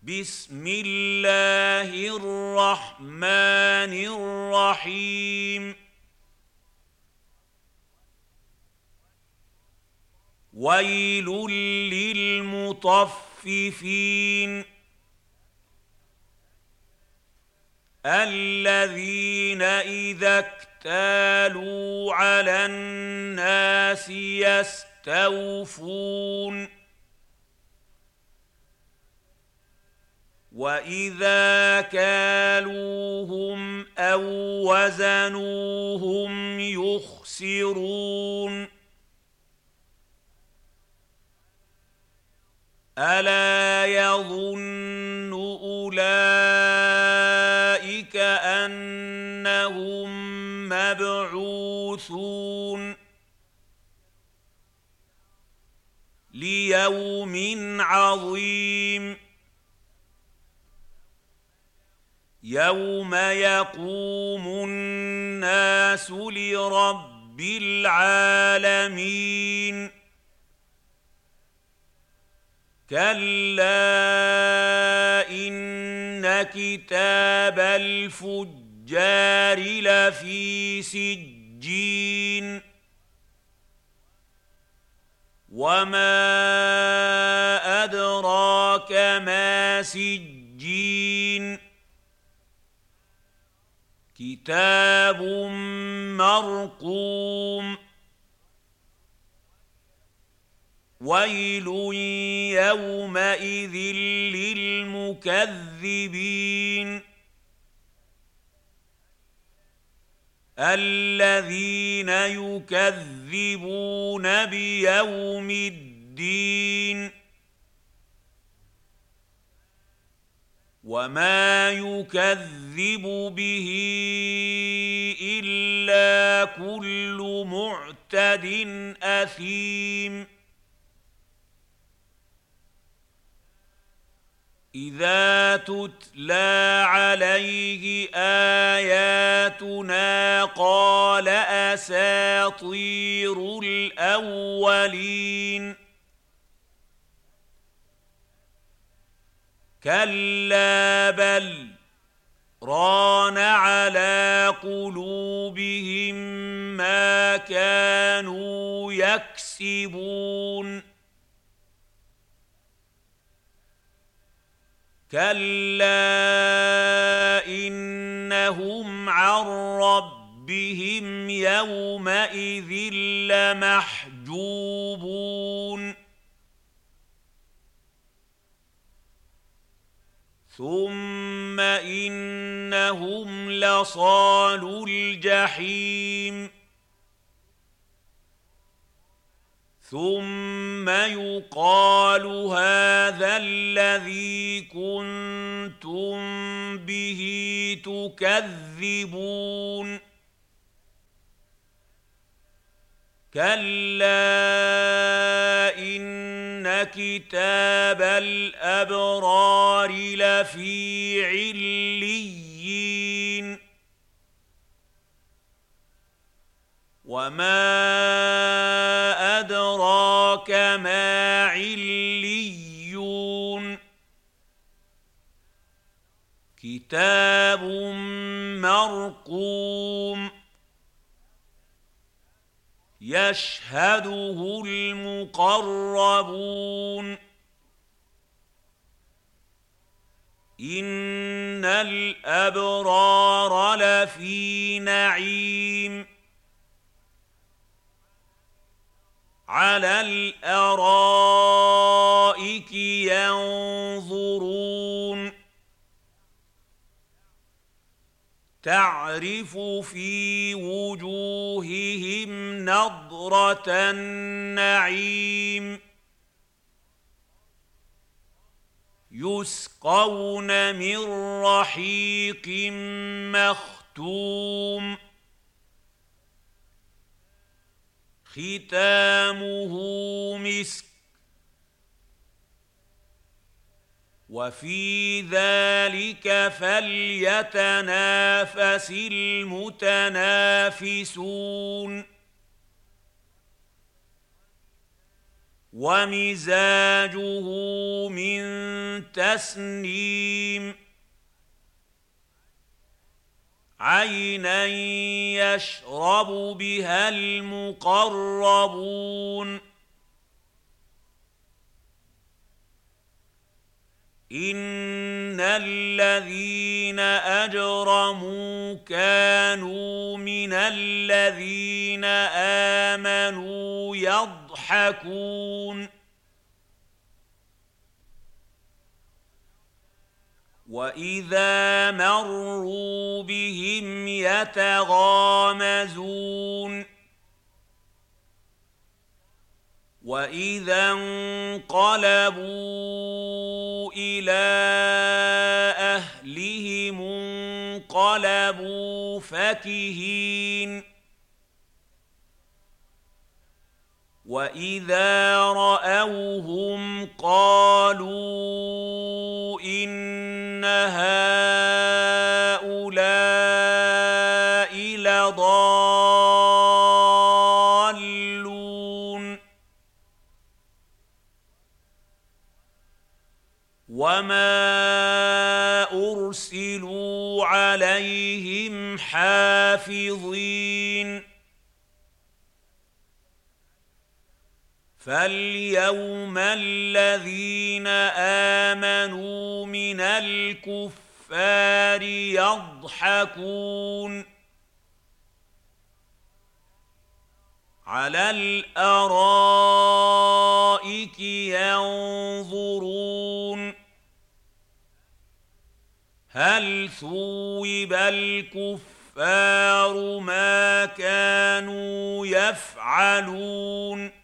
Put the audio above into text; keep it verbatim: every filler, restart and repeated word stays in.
بسم الله الرحمن الرحيم ويل للمطففين الذين إذا اكتالوا على الناس يستوفون وإذا كالوهم أو وزنوهم يخسرون ألا يظن أولئك أنهم مبعوثون ليوم عظيم يوم يقوم الناس لرب العالمين كلا إن كتاب الفجار لفي سجين وما أدراك ما سجين كتاب مرقوم ويل يومئذ للمكذبين الذين يكذبون بيوم الدين وما يكذب به إلا كل معتد أثيم إذا تتلى عليه آياتنا قال أساطير الأولين كلا بل ران على قلوبهم ما كانوا يكسبون كلا إنهم عن ربهم يومئذ لمحجوبون ثم إنهم لصالو الجحيم ثم يقال هذا الذي كنتم به تكذبون كلا إن كتاب الأبرار لفي عليين وما أدراك ما عليون كتاب مرقوم يشهده المقربون إن الأبرار لفي نعيم على الأرائك ينظرون تعرف في وجوههم نضرة النعيم يسقون من رحيق مختوم ختامه مسك وفي ذلك فليتنافس المتنافسون ومزاجه من تسنيم عينا يشرب بها المقربون إن الذين أجرموا كانوا من الذين آمنوا يضحكون وإذا مروا بهم يتغامزون وإذا انقلبوا إلى أهلهم انقلبوا فكهين وإذا رأوهم قالوا إن هؤلاء لضالون وما أرسلوا عليهم حافظين فاليوم الذين آمنوا من الكفار يضحكون على الأرائك ينظرون هل ثوب الكفار ما كانوا يفعلون